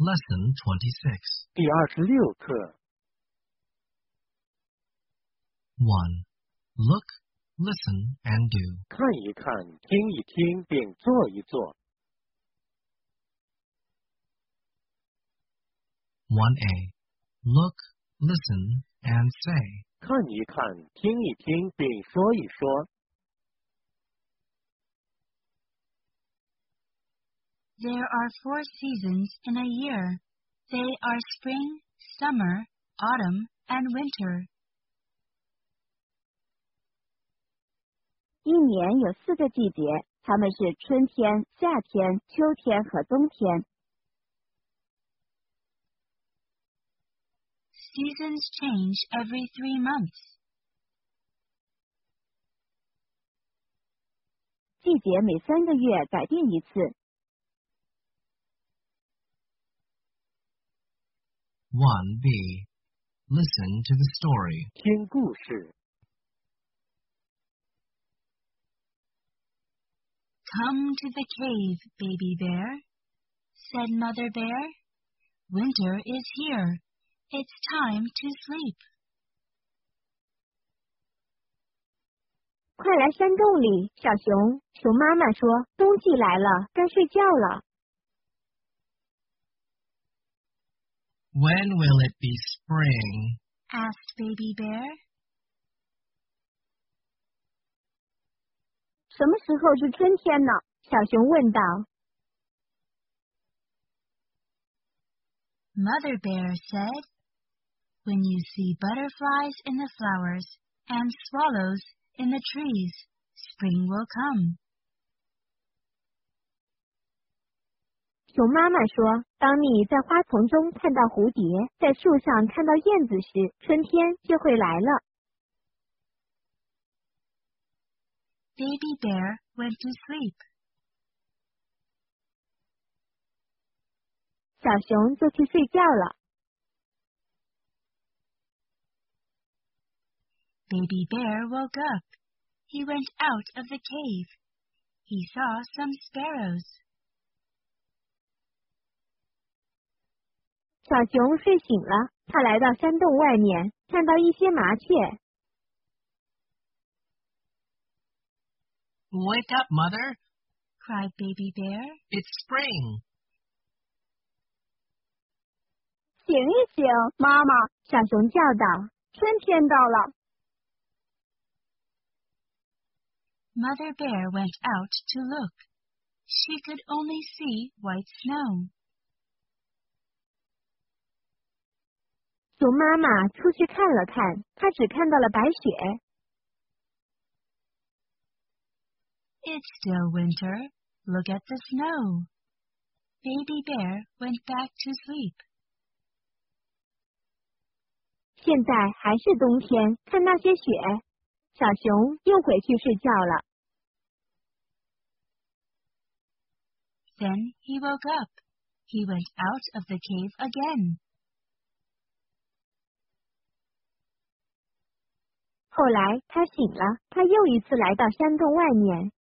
Lesson 26. 第26课 1. Look, listen, and do. 看一看，听一听，并做一做。 1a. Look, listen, and say. 看一看，听一听，并说一说。 There are 4 seasons in a year. They are spring, summer, autumn, and winter. 一年有4个季节，它们是春天、夏天、秋天和冬天。 Seasons change every 3 months. 季节每3个月改变一次。 1b. Listen to the story. 听故事。 Come to the cave, baby bear, said Mother Bear. Winter is here. It's time to sleep. 快来山洞里，小熊。熊妈妈说，冬季来了，该睡觉了。 When will it be spring? Asked Baby Bear. 什么时候是春天呢？小熊问道。 Mother Bear said, When you see butterflies in the flowers and swallows in the trees, spring will come. 熊妈妈说，当你在花丛中看到蝴蝶，在树上看到燕子时，春天就会来了。 Baby Bear went to sleep. 小熊就去睡觉了。 Baby Bear woke up. He went out of the cave. He saw some sparrows. 小熊睡醒了，他来到山洞外面，看到一些麻雀。 Wake up, Mother. Cried Baby Bear. It's spring. 醒一醒，妈妈！小熊叫道，春天到了。 Mother Bear went out to look. She could only see white snow. 熊妈妈出去看了看，她只看到了白雪。 It's still winter. Look at the snow. Baby Bear went back to sleep. 现在还是冬天，看那些雪。小熊又回去睡觉了。 Then he woke up. He went out of the cave again. 后来他醒了，他又一次来到山洞外面。